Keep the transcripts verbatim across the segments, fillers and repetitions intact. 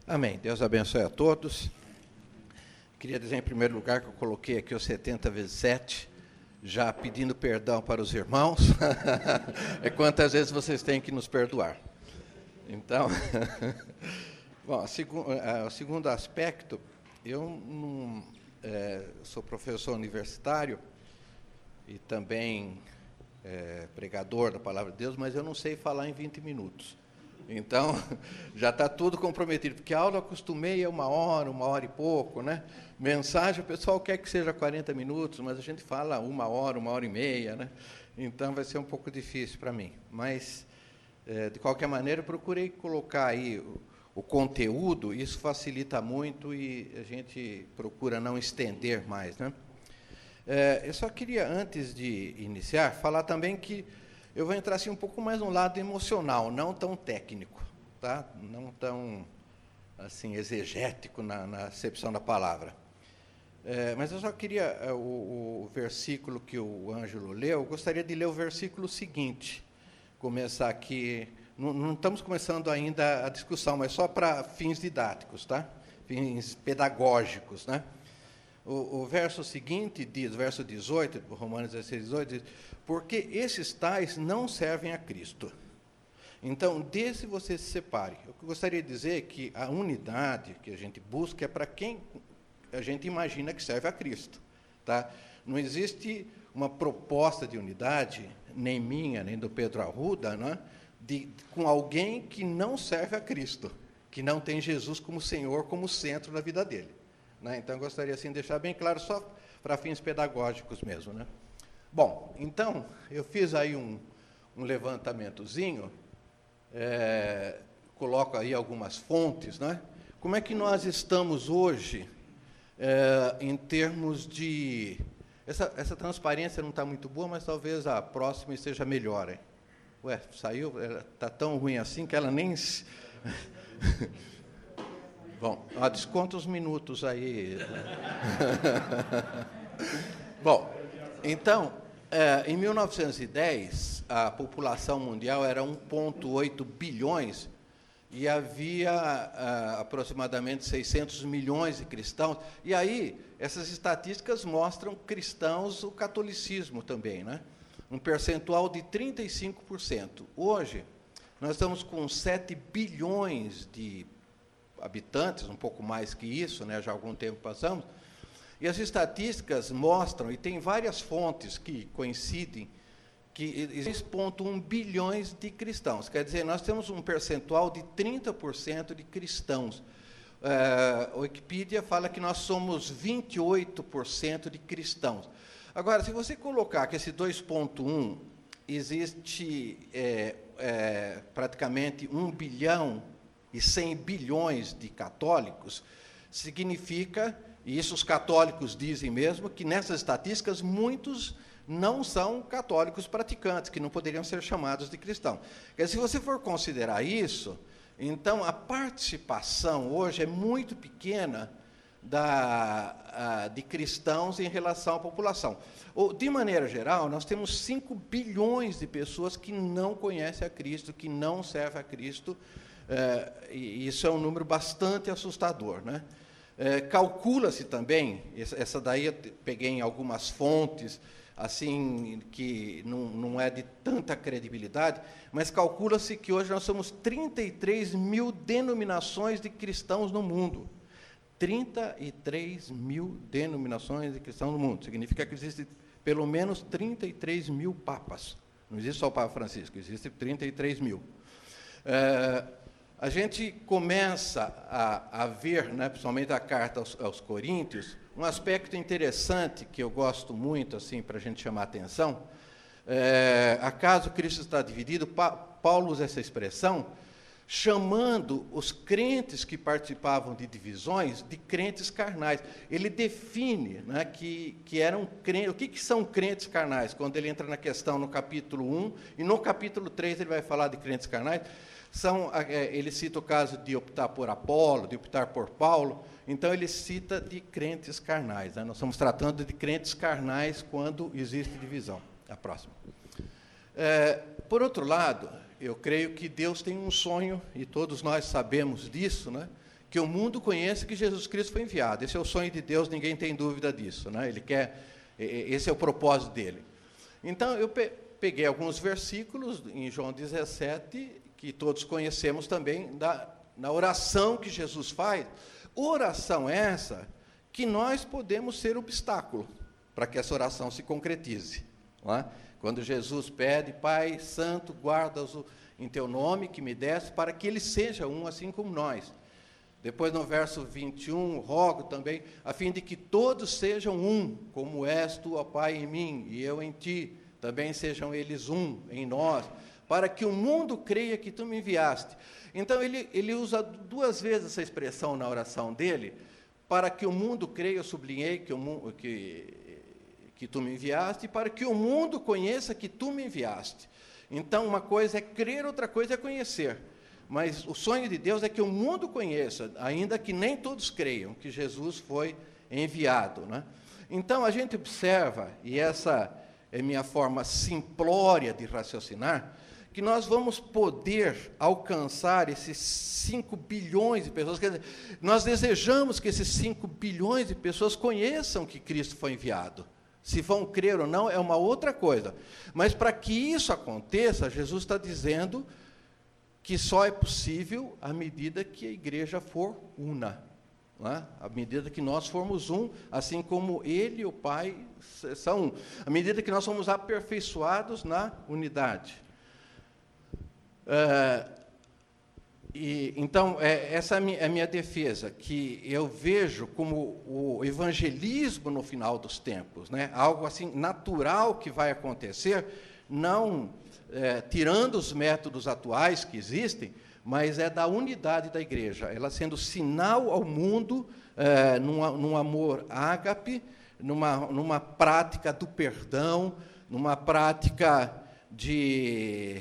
Amém. Deus abençoe a todos. Queria dizer, em primeiro lugar, que eu coloquei aqui os setenta vezes sete, já pedindo perdão para os irmãos. É quantas vezes vocês têm que nos perdoar. Então, bom, a segu, a, o segundo aspecto, eu não, é, sou professor universitário e também é, pregador da Palavra de Deus, mas eu não sei falar em vinte minutos. Então, já está tudo comprometido, porque a aula eu acostumei a uma hora, uma hora e pouco, né? Mensagem, o pessoal quer que seja quarenta minutos, mas a gente fala uma hora, uma hora e meia, né? Então, vai ser um pouco difícil para mim. Mas, é, de qualquer maneira, eu procurei colocar aí o, o conteúdo, isso facilita muito e a gente procura não estender mais, né? É, eu só queria, antes de iniciar, falar também que eu vou entrar assim, um pouco mais no lado emocional, não tão técnico, tá? Não tão assim, exegético na, na acepção da palavra. É, mas eu só queria, é, o, o versículo que o Ângelo leu, eu gostaria de ler o versículo seguinte, começar aqui, não, não estamos começando ainda a discussão, mas só para fins didáticos, tá? Fins pedagógicos, né? O, o verso seguinte diz, o verso dezoito, Romanos dezesseis, dezoito, diz: porque esses tais não servem a Cristo. Então, desse você se separe. Eu gostaria de dizer que a unidade que a gente busca é para quem a gente imagina que serve a Cristo. Tá? Não existe uma proposta de unidade, nem minha, nem do Pedro Arruda, né, de, com alguém que não serve a Cristo, que não tem Jesus como Senhor, como centro da vida dele. Né? Então, eu gostaria assim, de deixar bem claro, só para fins pedagógicos mesmo. Né? Bom, então, eu fiz aí um, um levantamentozinho, é, coloco aí algumas fontes, né? Como é que nós estamos hoje é, em termos de... Essa, essa transparência não está muito boa, mas talvez a próxima esteja melhor. Hein? Ué, saiu? Está tão ruim assim que ela nem... Bom, ó, desconta os minutos aí. Bom, então, é, em mil novecentos e dez, a população mundial era um vírgula oito bilhões e havia a, aproximadamente seiscentos milhões de cristãos. E aí, essas estatísticas mostram cristãos, o catolicismo também, né? Um percentual de trinta e cinco por cento. Hoje, nós estamos com sete bilhões de habitantes, um pouco mais que isso, né, já há algum tempo passamos, e as estatísticas mostram, e tem várias fontes que coincidem, que existem seis vírgula um bilhões de cristãos. Quer dizer, nós temos um percentual de trinta por cento de cristãos. Uh, a Wikipedia fala que nós somos vinte e oito por cento de cristãos. Agora, se você colocar que esse dois vírgula um existe é, é, praticamente um bilhão e cem bilhões de católicos, significa, e isso os católicos dizem mesmo, que nessas estatísticas muitos não são católicos praticantes, que não poderiam ser chamados de cristãos. Quer dizer, se você for considerar isso, então a participação hoje é muito pequena da, a, de cristãos em relação à população. Ou, de maneira geral, nós temos cinco bilhões de pessoas que não conhecem a Cristo, que não servem a Cristo. É, e isso é um número bastante assustador, né? É, calcula-se também, essa daí eu peguei em algumas fontes, assim, que não, não é de tanta credibilidade, mas calcula-se que hoje nós somos trinta e três mil denominações de cristãos no mundo. trinta e três mil denominações de cristãos no mundo. Significa que existem pelo menos trinta e três mil papas. Não existe só o Papa Francisco, existem trinta e três mil. É, a gente começa a, a ver, né, principalmente a carta aos, aos Coríntios, um aspecto interessante que eu gosto muito, assim, para a gente chamar a atenção. É, acaso Cristo está dividido? Pa, Paulo usa essa expressão, chamando os crentes que participavam de divisões de crentes carnais. Ele define, né, que, que eram crentes. O que, que são crentes carnais? Quando ele entra na questão no capítulo um, e no capítulo três ele vai falar de crentes carnais. São, ele cita o caso de optar por Apolo, de optar por Paulo, então ele cita de crentes carnais. Né? Nós estamos tratando de crentes carnais quando existe divisão. A próxima. É, por outro lado, eu creio que Deus tem um sonho, e todos nós sabemos disso, né? que o mundo conheça que Jesus Cristo foi enviado. Esse é o sonho de Deus, ninguém tem dúvida disso, né? Ele quer, esse é o propósito dele. Então, eu peguei alguns versículos em João dezessete, que todos conhecemos também, da, na oração que Jesus faz. Oração essa que nós podemos ser obstáculo para que essa oração se concretize. Não é? Quando Jesus pede, Pai Santo, guarda-os em teu nome, que me deste, para que ele seja um assim como nós. Depois, no verso vinte e um, rogo também, a fim de que todos sejam um, como és tu, ó Pai, em mim, e eu em ti, também sejam eles um em nós, para que o mundo creia que tu me enviaste. Então, ele, ele usa duas vezes essa expressão na oração dele, para que o mundo creia, eu sublinhei que, o, que, que tu me enviaste, e para que o mundo conheça que tu me enviaste. Então, uma coisa é crer, outra coisa é conhecer. Mas o sonho de Deus é que o mundo conheça, ainda que nem todos creiam, que Jesus foi enviado, né? Então, a gente observa, e essa é minha forma simplória de raciocinar, que nós vamos poder alcançar esses cinco bilhões de pessoas. Quer dizer, nós desejamos que esses cinco bilhões de pessoas conheçam que Cristo foi enviado. Se vão crer ou não, é uma outra coisa. Mas, para que isso aconteça, Jesus está dizendo que só é possível à medida que a igreja for una, não é? À medida que nós formos um, assim como Ele e o Pai são um, à medida que nós somos aperfeiçoados na unidade. É, e, então, é, essa é a, minha, é a minha defesa, que eu vejo como o evangelismo no final dos tempos, né? Algo assim natural que vai acontecer, não... É, tirando os métodos atuais que existem, mas é da unidade da igreja, ela sendo sinal ao mundo, é, num, num amor ágape, numa, numa prática do perdão, numa prática de,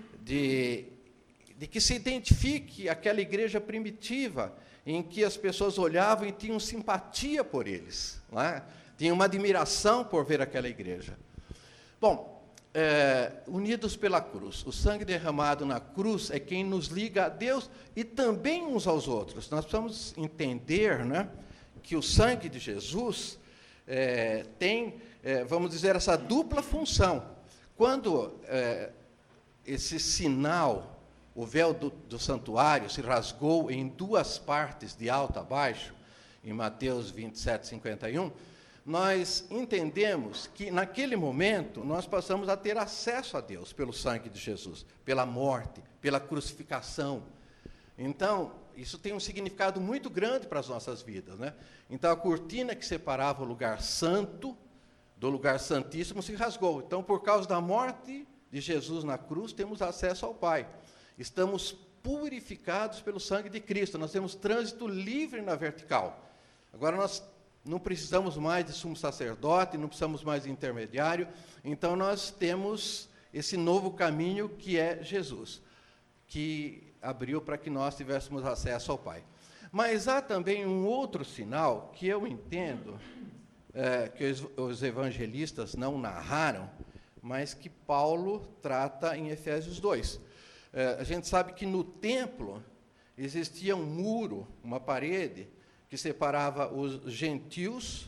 de, de que se identifique aquela igreja primitiva, em que as pessoas olhavam e tinham simpatia por eles, não é? Tinham uma admiração por ver aquela igreja. Bom, É, unidos pela cruz. O sangue derramado na cruz é quem nos liga a Deus e também uns aos outros. Nós precisamos entender, né, que o sangue de Jesus é, tem, é, vamos dizer, essa dupla função. Quando é, esse sinal, o véu do, do santuário, se rasgou em duas partes, de alto a baixo, em Mateus vinte e sete, cinquenta e um, nós entendemos que, naquele momento, nós passamos a ter acesso a Deus pelo sangue de Jesus, pela morte, pela crucificação. Então, isso tem um significado muito grande para as nossas vidas, né? Então, a cortina que separava o lugar santo do lugar santíssimo se rasgou. Então, por causa da morte de Jesus na cruz, temos acesso ao Pai. Estamos purificados pelo sangue de Cristo, nós temos trânsito livre na vertical. Agora, nós não precisamos mais de sumo sacerdote, não precisamos mais de intermediário, então nós temos esse novo caminho que é Jesus, que abriu para que nós tivéssemos acesso ao Pai. Mas há também um outro sinal que eu entendo, é, que os, os evangelistas não narraram, mas que Paulo trata em Efésios dois. É, a gente sabe que no templo existia um muro, uma parede, que separava os gentios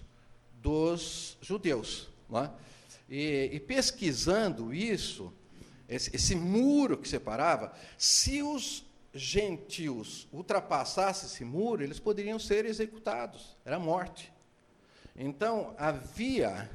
dos judeus. Não é? e, e pesquisando isso, esse, esse muro que separava, se os gentios ultrapassassem esse muro, eles poderiam ser executados, era morte. Então, havia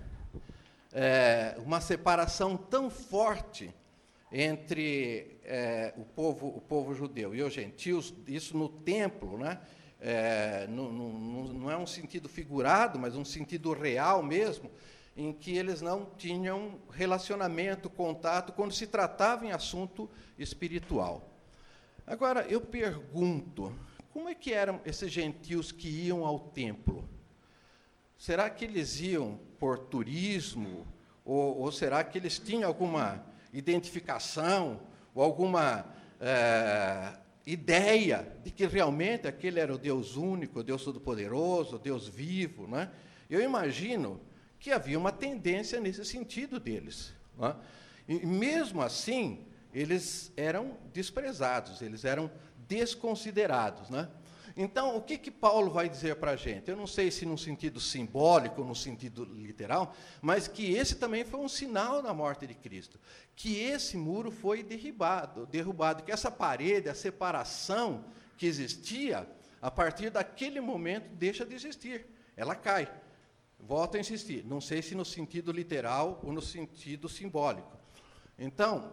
é, uma separação tão forte entre é, o, povo, o povo judeu e os gentios, isso no templo, né? É, não, não, não é um sentido figurado, mas um sentido real mesmo, em que eles não tinham relacionamento, contato, quando se tratava em assunto espiritual. Agora, eu pergunto, como é que eram esses gentios que iam ao templo? Será que eles iam por turismo? Ou, ou será que eles tinham alguma identificação, ou alguma é, ideia de que realmente aquele era o Deus único, o Deus todo-poderoso, o Deus vivo, né? Eu imagino que havia uma tendência nesse sentido deles, né? E mesmo assim, eles eram desprezados, eles eram desconsiderados, né? Então, o que, que Paulo vai dizer para a gente? Eu não sei se no sentido simbólico, no sentido literal, mas que esse também foi um sinal da morte de Cristo. Que esse muro foi derribado, derrubado, que essa parede, a separação que existia, a partir daquele momento deixa de existir. Ela cai. Volto a insistir, não sei se no sentido literal ou no sentido simbólico. Então,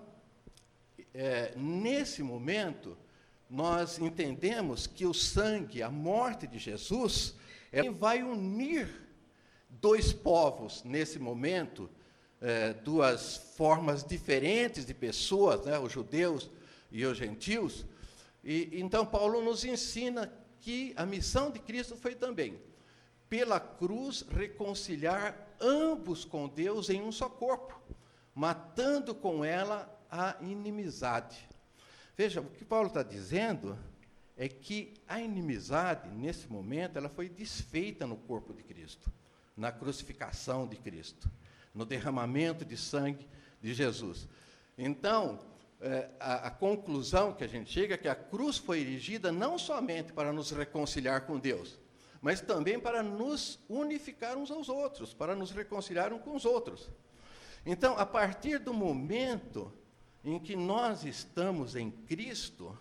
é, nesse momento, nós entendemos que o sangue, a morte de Jesus, ela vai unir dois povos nesse momento, é, duas formas diferentes de pessoas, né, os judeus e os gentios. E então Paulo nos ensina que a missão de Cristo foi também, pela cruz, reconciliar ambos com Deus em um só corpo, matando com ela a inimizade. Veja, o que Paulo está dizendo é que a inimizade, nesse momento, ela foi desfeita no corpo de Cristo, na crucificação de Cristo, no derramamento de sangue de Jesus. Então, é, a, a conclusão que a gente chega é que a cruz foi erigida não somente para nos reconciliar com Deus, mas também para nos unificar uns aos outros, para nos reconciliar uns com os outros. Então, a partir do momento em que nós estamos em Cristo,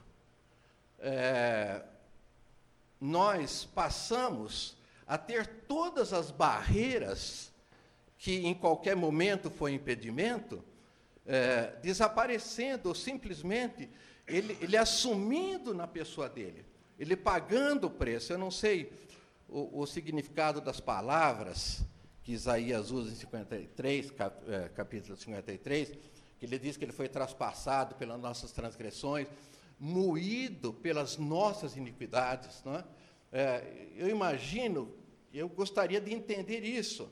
é, nós passamos a ter todas as barreiras que em qualquer momento foi impedimento, é, desaparecendo, ou simplesmente ele, ele assumindo na pessoa dele, ele pagando o preço. Eu não sei o, o significado das palavras que Isaías usa em cinquenta e três, cap, é, capítulo cinquenta e três, que ele diz que ele foi traspassado pelas nossas transgressões, moído pelas nossas iniquidades. Não é? É, eu imagino, eu gostaria de entender isso,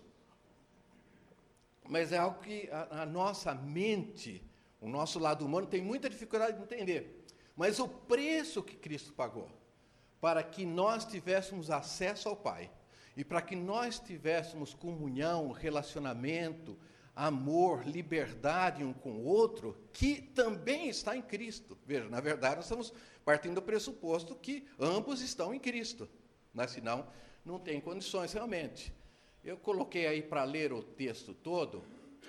mas é algo que a, a nossa mente, o nosso lado humano, tem muita dificuldade de entender. Mas o preço que Cristo pagou para que nós tivéssemos acesso ao Pai, e para que nós tivéssemos comunhão, relacionamento, amor, liberdade um com o outro, que também está em Cristo. Veja, na verdade, nós estamos partindo do pressuposto que ambos estão em Cristo, né? Senão não tem condições realmente. Eu coloquei aí para ler o texto todo,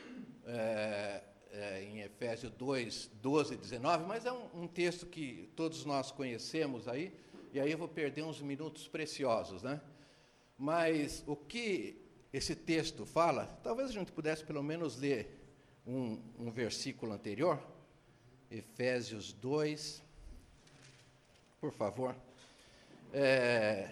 é, é, em Efésios dois, doze e dezenove, mas é um, um texto que todos nós conhecemos aí, e aí eu vou perder uns minutos preciosos, né? Mas o que esse texto fala, talvez a gente pudesse pelo menos ler um, um versículo anterior, Efésios dois, por favor. É,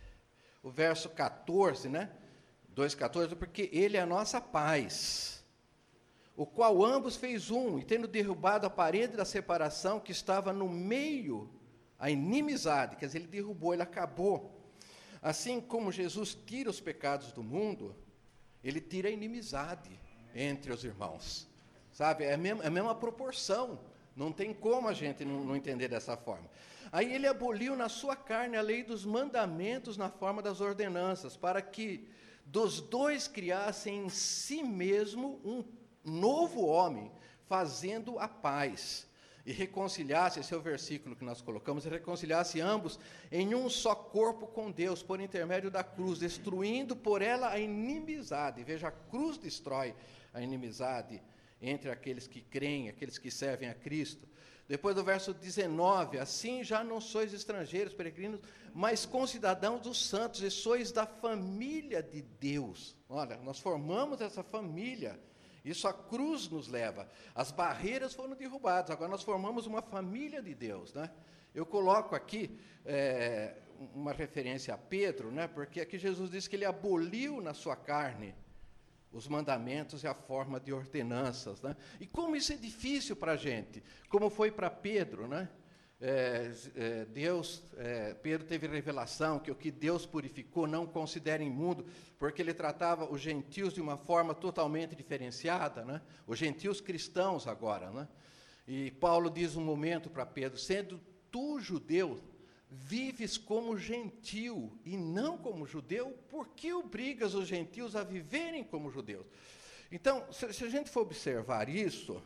o verso catorze, né? dois, catorze, porque ele é a nossa paz, o qual ambos fez um, e tendo derrubado a parede da separação que estava no meio, a inimizade, quer dizer, ele derrubou, ele acabou. Assim como Jesus tira os pecados do mundo, ele tira a inimizade entre os irmãos. Sabe? É a mesma, é a mesma proporção. Não tem como a gente não, não entender dessa forma. Aí ele aboliu na sua carne a lei dos mandamentos na forma das ordenanças, para que dos dois criassem em si mesmo um novo homem, fazendo a paz. E reconciliasse, esse é o versículo que nós colocamos, e reconciliasse ambos em um só corpo com Deus, por intermédio da cruz, destruindo por ela a inimizade. Veja, a cruz destrói a inimizade entre aqueles que creem, aqueles que servem a Cristo. Depois do verso dezenove, assim já não sois estrangeiros, peregrinos, mas concidadãos dos santos, e sois da família de Deus. Olha, nós formamos essa família. Isso a cruz nos leva. As barreiras foram derrubadas, agora nós formamos uma família de Deus. Né? Eu coloco aqui é, uma referência a Pedro, né? Porque aqui Jesus diz que ele aboliu na sua carne os mandamentos e a forma de ordenanças. Né? E como isso é difícil para a gente, como foi para Pedro, né? É, é, Deus, é, Pedro teve revelação que o que Deus purificou não considera imundo, porque ele tratava os gentios de uma forma totalmente diferenciada, né? Os gentios cristãos agora, né? E Paulo diz um momento para Pedro, sendo tu judeu, vives como gentio e não como judeu, por que obrigas os gentios a viverem como judeus? Então, se, se a gente for observar isso,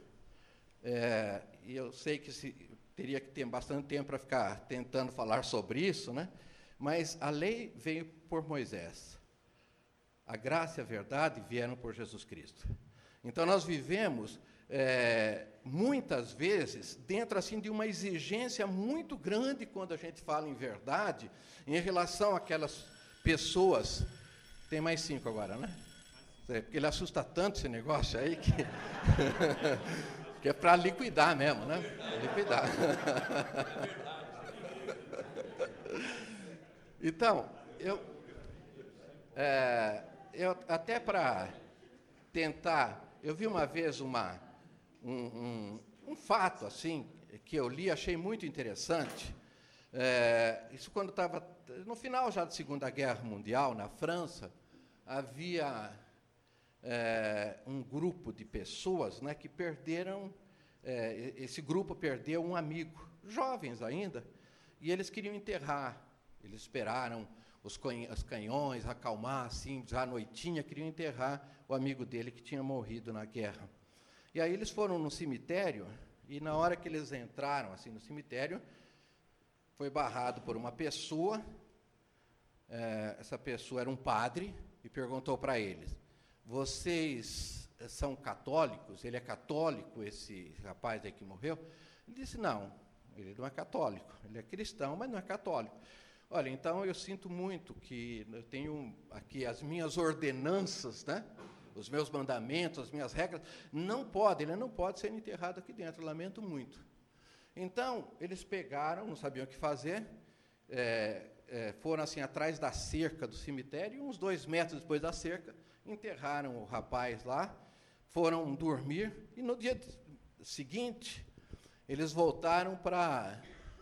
é, e eu sei que se teria que ter bastante tempo para ficar tentando falar sobre isso, né? Mas a lei veio por Moisés. A graça e a verdade vieram por Jesus Cristo. Então, nós vivemos, é, muitas vezes, dentro assim, de uma exigência muito grande, quando a gente fala em verdade, em relação àquelas pessoas. Tem mais cinco agora, né? Porque ele assusta tanto esse negócio aí que, que é para liquidar mesmo, né? Liquidar. Então, eu, é, eu até para tentar, eu vi uma vez uma, um, um, um fato assim que eu li, achei muito interessante. É, isso quando estava no final já da Segunda Guerra Mundial, na França, havia é, um grupo de pessoas, né, que perderam, é, esse grupo perdeu um amigo, jovens ainda, e eles queriam enterrar. Eles esperaram os canhões acalmar, assim, já à noitinha, queriam enterrar o amigo dele que tinha morrido na guerra. E aí eles foram no cemitério, e na hora que eles entraram assim no cemitério, foi barrado por uma pessoa, é, essa pessoa era um padre, e perguntou para eles, vocês são católicos? Ele é católico, esse rapaz aí que morreu? Ele disse, não, ele não é católico, ele é cristão, mas não é católico. Olha, então eu sinto muito que eu tenho aqui as minhas ordenanças, né? Os meus mandamentos, as minhas regras, não pode, ele não pode ser enterrado aqui dentro, lamento muito. Então, eles pegaram, não sabiam o que fazer, é, é, foram assim atrás da cerca do cemitério, uns dois metros depois da cerca, enterraram o rapaz lá, foram dormir, e no dia seguinte, eles voltaram para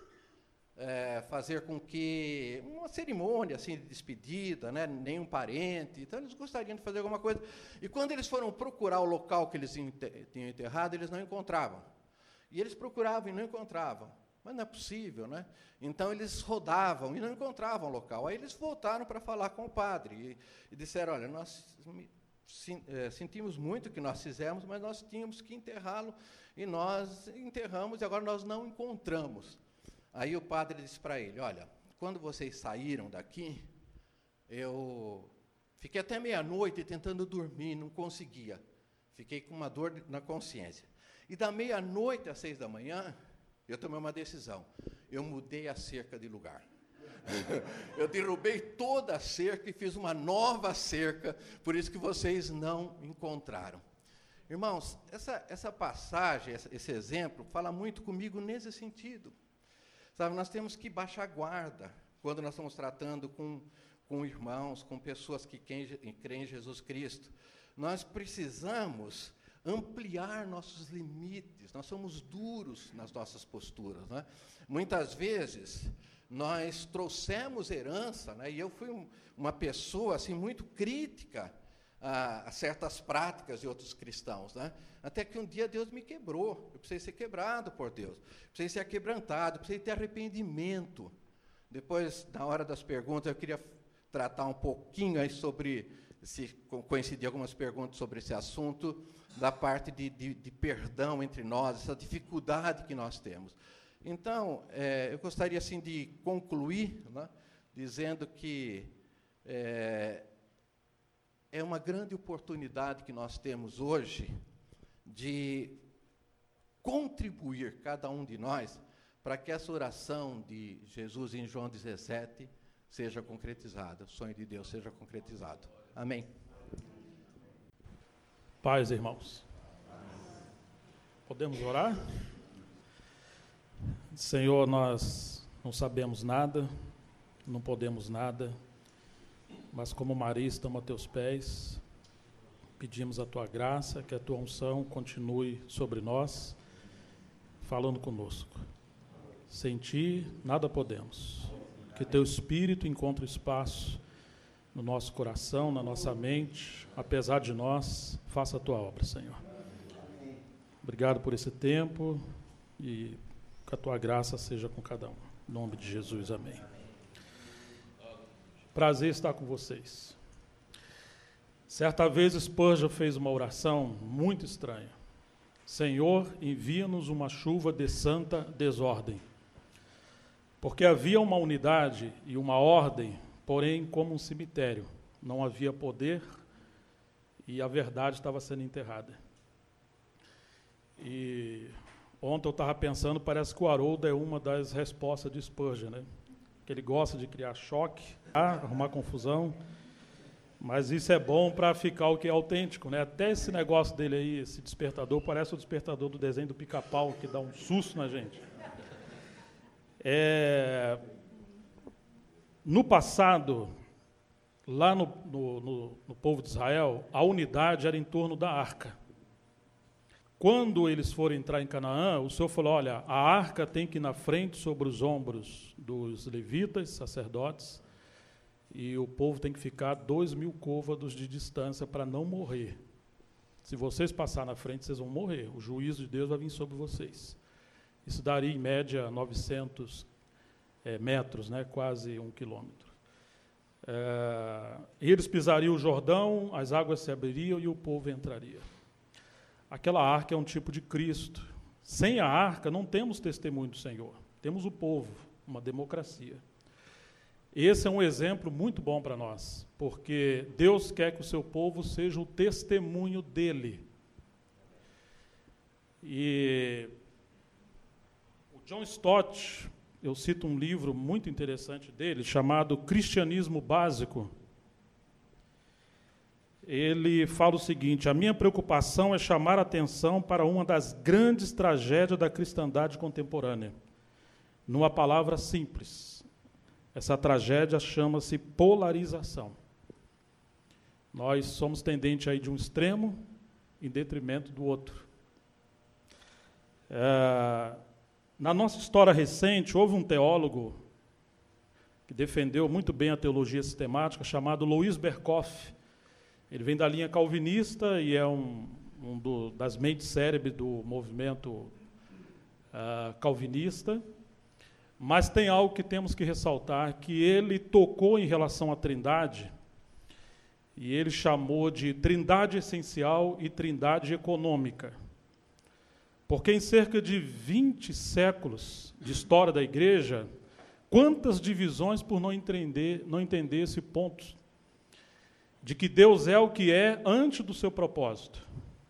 é, fazer com que uma cerimônia assim, de despedida, né, nenhum parente, então eles gostariam de fazer alguma coisa. E quando eles foram procurar o local que eles tinham enterrado, eles não encontravam. E eles procuravam e não encontravam. Mas não é possível, né? Então, eles rodavam e não encontravam o local. Aí eles voltaram para falar com o padre e, e disseram, olha, nós sim, é, sentimos muito o que nós fizemos, mas nós tínhamos que enterrá-lo, e nós enterramos, e agora nós não encontramos. Aí o padre disse para ele, olha, quando vocês saíram daqui, eu fiquei até meia-noite tentando dormir, não conseguia. Fiquei com uma dor na consciência. E da meia-noite às seis da manhã, eu tomei uma decisão. Eu mudei a cerca de lugar. Eu derrubei toda a cerca e fiz uma nova cerca, por isso que vocês não encontraram. Irmãos, essa, essa passagem, esse exemplo, fala muito comigo nesse sentido. Sabe, nós temos que baixar a guarda quando nós estamos tratando com, com irmãos, com pessoas que creem em Jesus Cristo. Nós precisamos ampliar nossos limites, nós somos duros nas nossas posturas, né? Muitas vezes, nós trouxemos herança, né? E eu fui um, uma pessoa assim, muito crítica a, a certas práticas de outros cristãos, né? Até que um dia Deus me quebrou, eu precisei ser quebrado por Deus, precisei ser quebrantado, precisei ter arrependimento. Depois, na hora das perguntas, eu queria tratar um pouquinho aí sobre, se coincidir algumas perguntas sobre esse assunto, da parte de, de, de perdão entre nós, essa dificuldade que nós temos. Então, é, eu gostaria assim, de concluir, né, dizendo que é, é uma grande oportunidade que nós temos hoje de contribuir, cada um de nós, para que essa oração de Jesus em João dezessete seja concretizada, o sonho de Deus seja concretizado. Amém. Paz, irmãos. Podemos orar? Senhor, nós não sabemos nada, não podemos nada, mas como Maria estamos a teus pés, pedimos a tua graça, que a tua unção continue sobre nós, falando conosco. Sem ti, nada podemos. Que teu Espírito encontre espaço no nosso coração, na nossa mente, apesar de nós, faça a tua obra, Senhor. Obrigado por esse tempo e que a tua graça seja com cada um. Em nome de Jesus, amém. Prazer estar com vocês. Certa vez Spurgeon fez uma oração muito estranha. Senhor, envia-nos uma chuva de santa desordem. Porque havia uma unidade e uma ordem, porém como um cemitério. Não havia poder e a verdade estava sendo enterrada. E ontem eu estava pensando, parece que o Haroldo é uma das respostas de Spurgeon, né? Que ele gosta de criar choque, arrumar confusão, mas isso é bom para ficar o que é autêntico, né? Até esse negócio dele aí, esse despertador, parece o despertador do desenho do Pica-Pau, que dá um susto na gente. É, no passado, lá no, no, no, no povo de Israel, a unidade era em torno da arca. Quando eles foram entrar em Canaã, o Senhor falou, olha, a arca tem que ir na frente sobre os ombros dos levitas, sacerdotes, e o povo tem que ficar dois mil côvados de distância para não morrer. Se vocês passarem na frente, vocês vão morrer. O juízo de Deus vai vir sobre vocês. Isso daria, em média, novecentos é, metros, né, quase um quilômetro. É, eles pisariam o Jordão, as águas se abririam e o povo entraria. Aquela arca é um tipo de Cristo. Sem a arca, não temos testemunho do Senhor. Temos o povo, uma democracia. Esse é um exemplo muito bom para nós, porque Deus quer que o seu povo seja o testemunho dele. E o John Stott, eu cito um livro muito interessante dele, chamado Cristianismo Básico. Ele fala o seguinte, a minha preocupação é chamar a atenção para uma das grandes tragédias da cristandade contemporânea. Numa palavra simples, essa tragédia chama-se polarização. Nós somos tendentes a ir de um extremo em detrimento do outro. É, na nossa história recente, houve um teólogo que defendeu muito bem a teologia sistemática, chamado Louis Berkhoff. Ele vem da linha calvinista e é um, um do, das mentes cérebres do movimento uh, calvinista, mas tem algo que temos que ressaltar, que ele tocou em relação à trindade, e ele chamou de trindade essencial e trindade econômica. Porque em cerca de vinte séculos de história da igreja, quantas divisões por não entender, não entender esse ponto, de que Deus é o que é antes do seu propósito.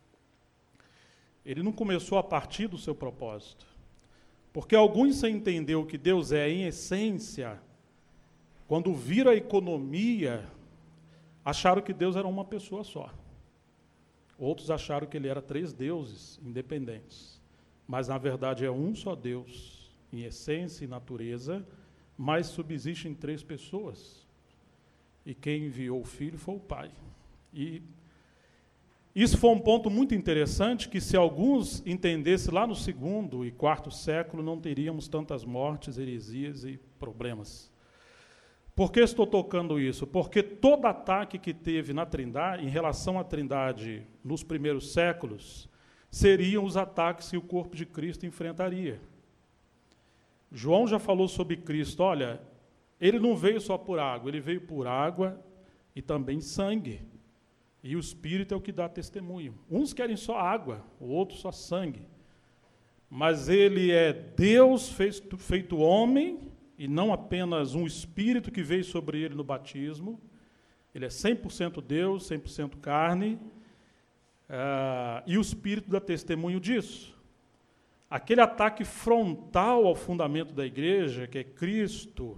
Ele não começou a partir do seu propósito. Porque alguns, sem entender o que Deus é em essência, quando viram a economia, acharam que Deus era uma pessoa só. Outros acharam que ele era três deuses independentes. Mas, na verdade, é um só Deus, em essência e natureza, mas subsiste em três pessoas. E quem enviou o Filho foi o Pai. E isso foi um ponto muito interessante, que se alguns entendessem lá no segundo e quarto século, não teríamos tantas mortes, heresias e problemas. Por que estou tocando isso? Porque todo ataque que teve na Trindade, em relação à Trindade nos primeiros séculos, seriam os ataques que o corpo de Cristo enfrentaria. João já falou sobre Cristo, olha, ele não veio só por água, ele veio por água e também sangue. E o Espírito é o que dá testemunho. Uns querem só água, o outro só sangue. Mas ele é Deus feito, feito homem, e não apenas um Espírito que veio sobre ele no batismo. Ele é cem por cento Deus, cem por cento carne, uh, e o Espírito dá testemunho disso. Aquele ataque frontal ao fundamento da igreja, que é Cristo,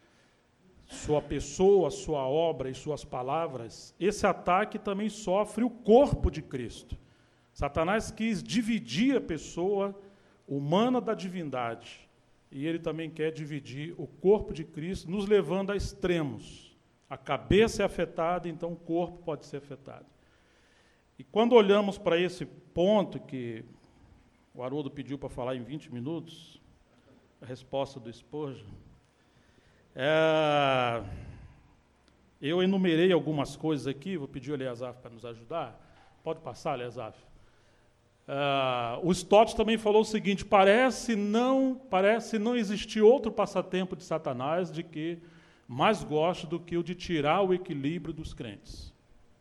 sua pessoa, sua obra e suas palavras, esse ataque também sofre o corpo de Cristo. Satanás quis dividir a pessoa humana da divindade, e ele também quer dividir o corpo de Cristo, nos levando a extremos. A cabeça é afetada, então o corpo pode ser afetado. E quando olhamos para esse ponto, que o Haroldo pediu para falar em vinte minutos, a resposta do Spurgeon, É, eu enumerei algumas coisas aqui, vou pedir ao Eleazar para nos ajudar. Pode passar, Eleazar. É, o Stott também falou o seguinte, parece não, parece não existir outro passatempo de Satanás de que mais gosta do que o de tirar o equilíbrio dos crentes.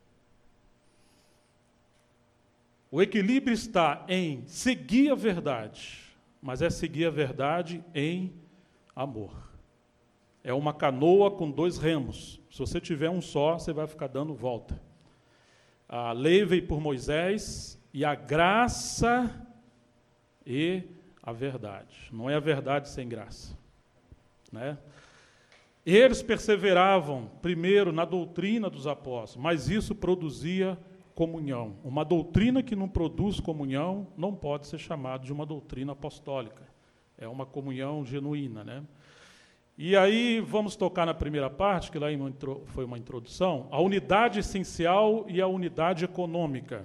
O equilíbrio está em seguir a verdade, mas é seguir a verdade em amor. É uma canoa com dois remos. Se você tiver um só, você vai ficar dando volta. A lei veio por Moisés e a graça e a verdade. Não é a verdade sem graça, né? Eles perseveravam, primeiro, na doutrina dos apóstolos, mas isso produzia comunhão. Uma doutrina que não produz comunhão não pode ser chamada de uma doutrina apostólica. É uma comunhão genuína, né? E aí, vamos tocar na primeira parte, que lá foi uma introdução, a unidade essencial e a unidade econômica.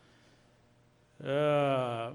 É...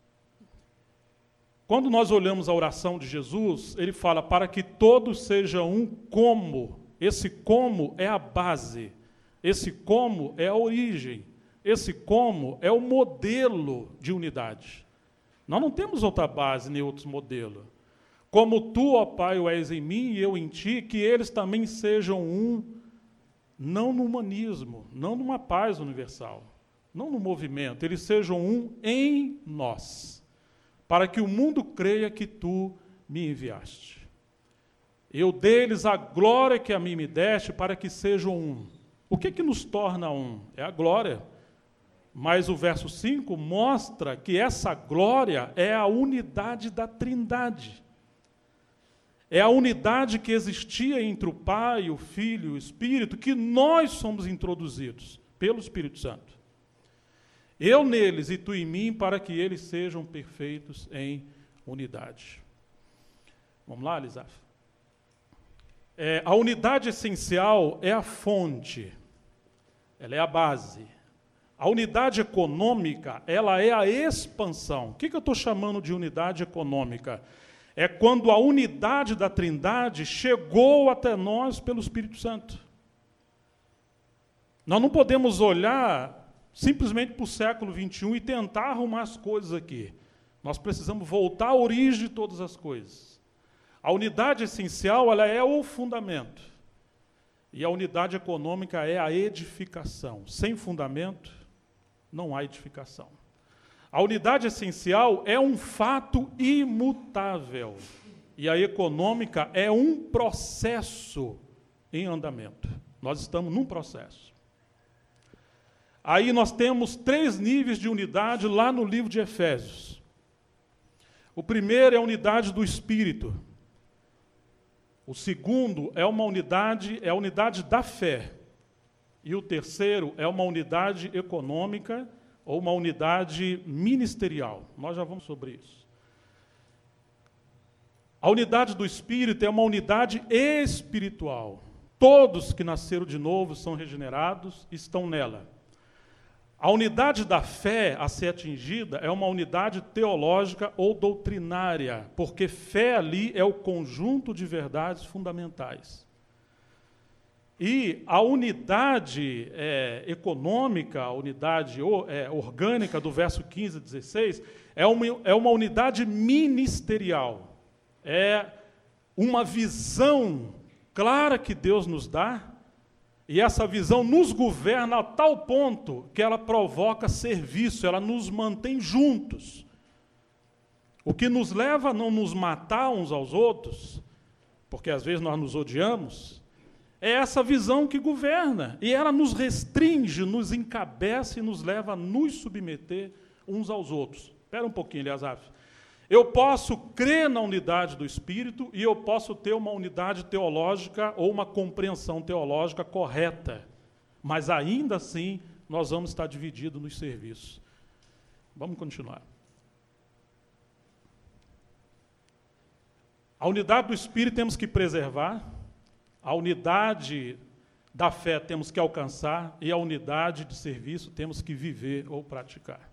Quando nós olhamos a oração de Jesus, ele fala para que todos sejam um como. Esse como é a base, esse como é a origem, esse como é o modelo de unidade. Nós não temos outra base nem outro modelo. Como tu, ó Pai, o és em mim e eu em ti, que eles também sejam um, não no humanismo, não numa paz universal, não no movimento, eles sejam um em nós, para que o mundo creia que tu me enviaste. Eu deles a glória que a mim me deste, para que sejam um. O que que nos torna um? É a glória. Mas o verso cinco mostra que essa glória é a unidade da Trindade. É a unidade que existia entre o Pai, o Filho e o Espírito, que nós somos introduzidos pelo Espírito Santo. Eu neles e tu em mim, para que eles sejam perfeitos em unidade. Vamos lá, Elisaf? É, a unidade essencial é a fonte, ela é a base. A unidade econômica, ela é a expansão. O que, que eu estou chamando de unidade econômica? É quando a unidade da Trindade chegou até nós pelo Espírito Santo. Nós não podemos olhar simplesmente para o século vinte e um e tentar arrumar as coisas aqui. Nós precisamos voltar à origem de todas as coisas. A unidade essencial, ela é o fundamento. E a unidade econômica é a edificação. Sem fundamento, não há edificação. A unidade essencial é um fato imutável. E a econômica é um processo em andamento. Nós estamos num processo. Aí nós temos três níveis de unidade lá no livro de Efésios. O primeiro é a unidade do Espírito. O segundo é uma unidade, é a unidade da fé. E o terceiro é uma unidade econômica ou uma unidade ministerial. Nós já vamos sobre isso. A unidade do Espírito é uma unidade espiritual. Todos que nasceram de novo são regenerados, estão nela. A unidade da fé a ser atingida é uma unidade teológica ou doutrinária, porque fé ali é o conjunto de verdades fundamentais. E a unidade é, econômica, a unidade é, orgânica do verso quinze a dezesseis, é uma, é uma unidade ministerial. É uma visão clara que Deus nos dá, e essa visão nos governa a tal ponto que ela provoca serviço, ela nos mantém juntos. O que nos leva a não nos matar uns aos outros, porque às vezes nós nos odiamos, é essa visão que governa. E ela nos restringe, nos encabeça e nos leva a nos submeter uns aos outros. Espera um pouquinho, Eliasaf. Eu posso crer na unidade do Espírito e eu posso ter uma unidade teológica ou uma compreensão teológica correta. Mas ainda assim, nós vamos estar divididos nos serviços. Vamos continuar. A unidade do Espírito temos que preservar, a unidade da fé temos que alcançar e a unidade de serviço temos que viver ou praticar.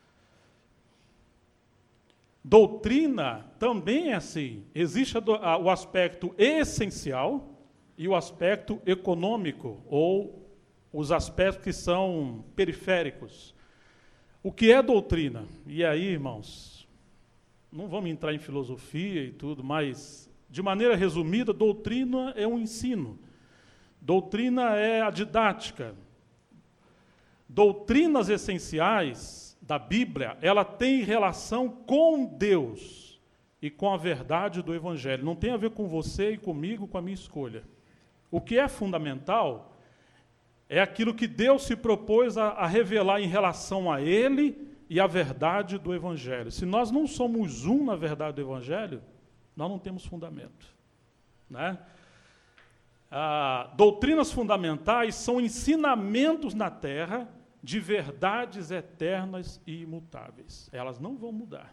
Doutrina também é assim. Existe o aspecto essencial e o aspecto econômico, ou os aspectos que são periféricos. O que é doutrina? E aí, irmãos, não vamos entrar em filosofia e tudo, mas, de maneira resumida, doutrina é um ensino. Doutrina é a didática. Doutrinas essenciais da Bíblia, ela tem relação com Deus. e com a verdade do Evangelho. Não tem a ver com você e comigo, com a minha escolha. O que é fundamental é aquilo que Deus se propôs a, a revelar em relação a Ele e a verdade do Evangelho. Se nós não somos um na verdade do Evangelho, nós não temos fundamento. Né? Ah, doutrinas fundamentais são ensinamentos na terra de verdades eternas e imutáveis. Elas não vão mudar.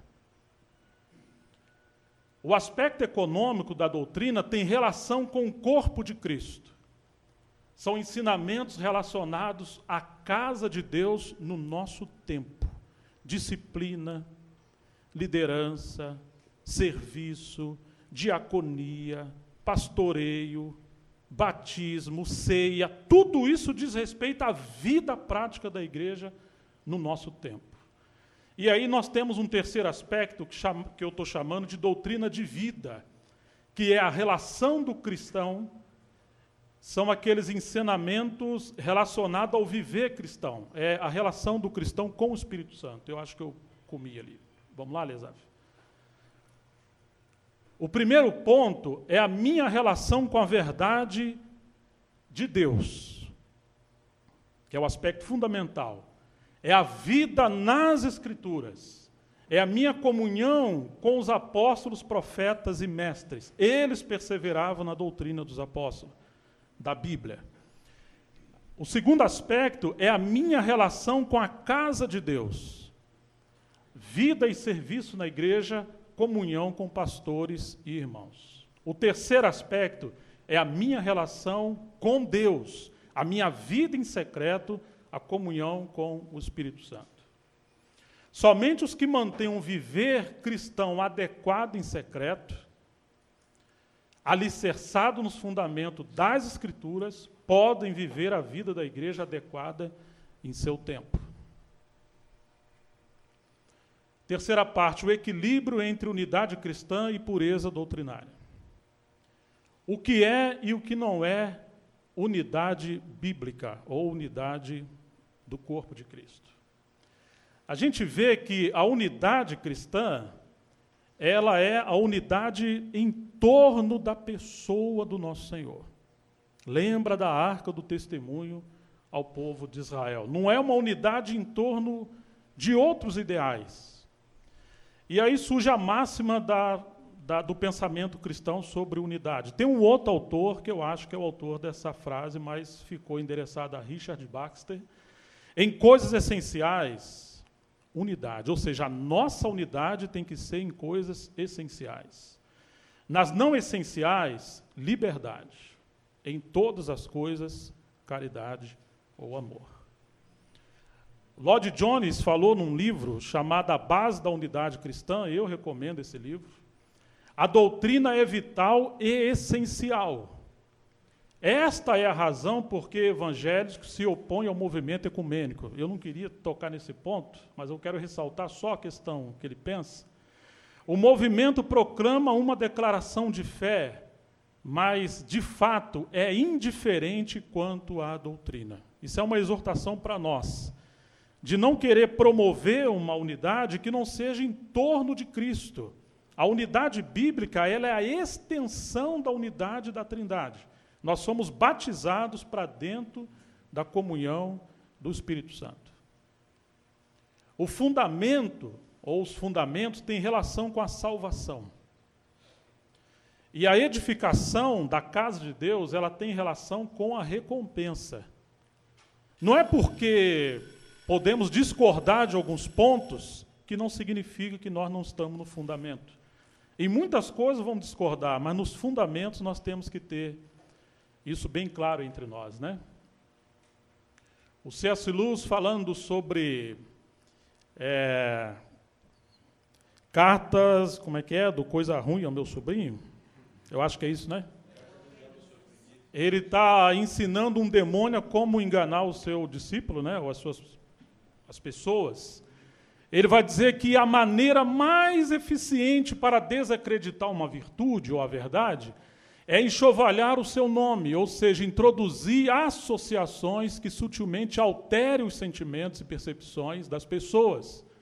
O aspecto econômico da doutrina tem relação com o corpo de Cristo. São ensinamentos relacionados à casa de Deus no nosso tempo. Disciplina, liderança, serviço, diaconia, pastoreio, batismo, ceia, tudo isso diz respeito à vida prática da igreja no nosso tempo. E aí nós temos um terceiro aspecto que, chama, que eu estou chamando de doutrina de vida, que é a relação do cristão, são aqueles ensinamentos relacionados ao viver cristão, é a relação do cristão com o Espírito Santo. Eu acho que eu comi ali. Vamos lá, Lesaf? O primeiro ponto é a minha relação com a verdade de Deus, que é o aspecto fundamental. É a vida nas Escrituras. É a minha comunhão com os apóstolos, profetas e mestres. Eles perseveravam na doutrina dos apóstolos, da Bíblia. O segundo aspecto é a minha relação com a casa de Deus. Vida e serviço na igreja, comunhão com pastores e irmãos. O terceiro aspecto é a minha relação com Deus, a minha vida em secreto, a comunhão com o Espírito Santo. Somente os que mantêm um viver cristão adequado em secreto, alicerçado nos fundamentos das Escrituras, podem viver a vida da igreja adequada em seu tempo. Terceira parte, o equilíbrio entre unidade cristã e pureza doutrinária. O que é e o que não é unidade bíblica ou unidade do corpo de Cristo. A gente vê que a unidade cristã, ela é a unidade em torno da pessoa do nosso Senhor. Lembra da arca do testemunho ao povo de Israel. Não é uma unidade em torno de outros ideais. E aí surge a máxima da, da, do pensamento cristão sobre unidade. Tem um outro autor, que eu acho que é o autor dessa frase, mas ficou endereçado a Richard Baxter. Em coisas essenciais, unidade. Ou seja, a nossa unidade tem que ser em coisas essenciais. Nas não essenciais, liberdade. Em todas as coisas, caridade ou amor. Lloyd Jones falou num livro chamado A Base da Unidade Cristã, eu recomendo esse livro. A doutrina é vital e essencial. Esta é a razão por que evangélicos se opõem ao movimento ecumênico. Eu não queria tocar nesse ponto, mas eu quero ressaltar só a questão que ele pensa. O movimento proclama uma declaração de fé, mas, de fato, é indiferente quanto à doutrina. Isso é uma exortação para nós, de não querer promover uma unidade que não seja em torno de Cristo. A unidade bíblica, ela é a extensão da unidade da Trindade. Nós somos batizados para dentro da comunhão do Espírito Santo. O fundamento, ou os fundamentos, têm relação com a salvação. E a edificação da casa de Deus, ela tem relação com a recompensa. Não é porque podemos discordar de alguns pontos que não significa que nós não estamos no fundamento. Em muitas coisas vamos discordar, mas nos fundamentos nós temos que ter isso bem claro entre nós, né? O C S Lewis, falando sobre é, cartas, como é que é, do Coisa Ruim ao meu sobrinho, eu acho que é isso, né? Ele está ensinando um demônio a como enganar o seu discípulo, né, ou as suas as pessoas. Ele vai dizer que a maneira mais eficiente para desacreditar uma virtude ou a verdade é enxovalhar o seu nome, ou seja, introduzir associações que sutilmente alterem os sentimentos e percepções das pessoas,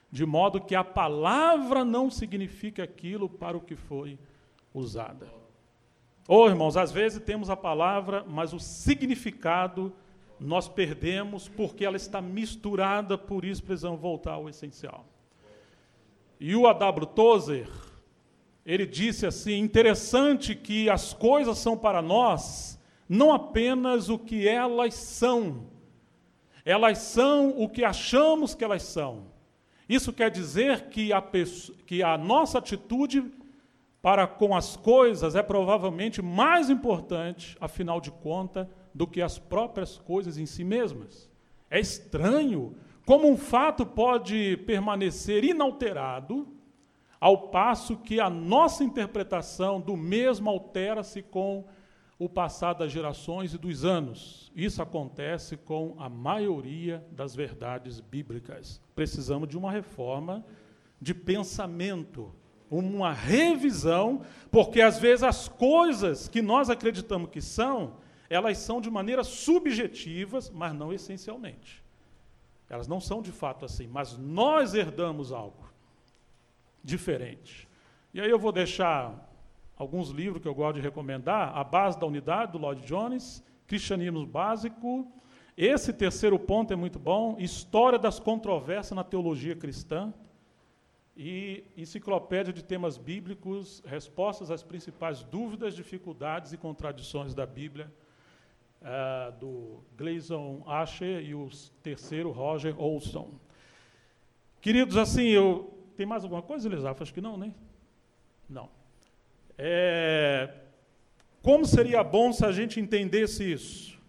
de modo que a palavra não signifique aquilo para o que foi usada. Ô, oh, irmãos, às vezes temos a palavra, mas o significado nós perdemos porque ela está misturada, por isso precisamos voltar ao essencial. E o A W Tozer, ele disse assim, interessante que as coisas são para nós não apenas o que elas são, elas são o que achamos que elas são. Isso quer dizer que a, pessoa, que a nossa atitude para com as coisas é provavelmente mais importante, afinal de contas, do que as próprias coisas em si mesmas. É estranho como um fato pode permanecer inalterado, ao passo que a nossa interpretação do mesmo altera-se com o passar das gerações e dos anos. Isso acontece com a maioria das verdades bíblicas. Precisamos de uma reforma de pensamento, uma revisão, porque às vezes as coisas que nós acreditamos que são, elas são de maneira subjetivas, mas não essencialmente. Elas não são de fato assim, mas nós herdamos algo diferente. E aí eu vou deixar alguns livros que eu gosto de recomendar, A Base da Unidade, do Lloyd Jones, Cristianismo Básico. Esse terceiro ponto é muito bom, História das Controvérsias na Teologia Cristã, e Enciclopédia de Temas Bíblicos, Respostas às Principais Dúvidas, Dificuldades e Contradições da Bíblia, uh, do Gleason Asher e o terceiro, Roger Olson. Queridos, assim, eu... Tem mais alguma coisa, Elisaf? Acho que não, né? Não. É, como seria bom se a gente entendesse isso?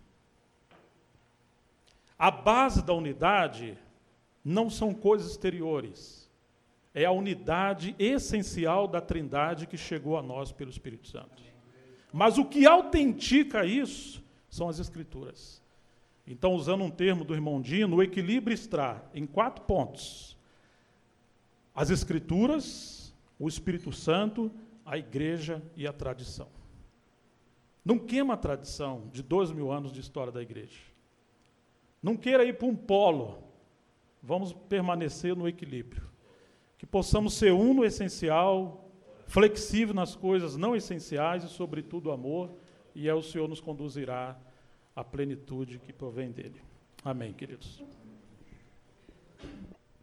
A base da unidade não são coisas exteriores. É a unidade essencial da Trindade que chegou a nós pelo Espírito Santo. Mas o que autentica isso são as Escrituras. Então, usando um termo do irmão Dino, o equilíbrio está em quatro pontos. As Escrituras, o Espírito Santo, a igreja e a tradição. Não queima a tradição de dois mil anos de história da igreja. Não queira ir para um polo. Vamos permanecer no equilíbrio. Que possamos ser um no essencial, flexível nas coisas não essenciais e, sobretudo, amor, e aí o Senhor nos conduzirá à plenitude que provém dele. Amém, queridos.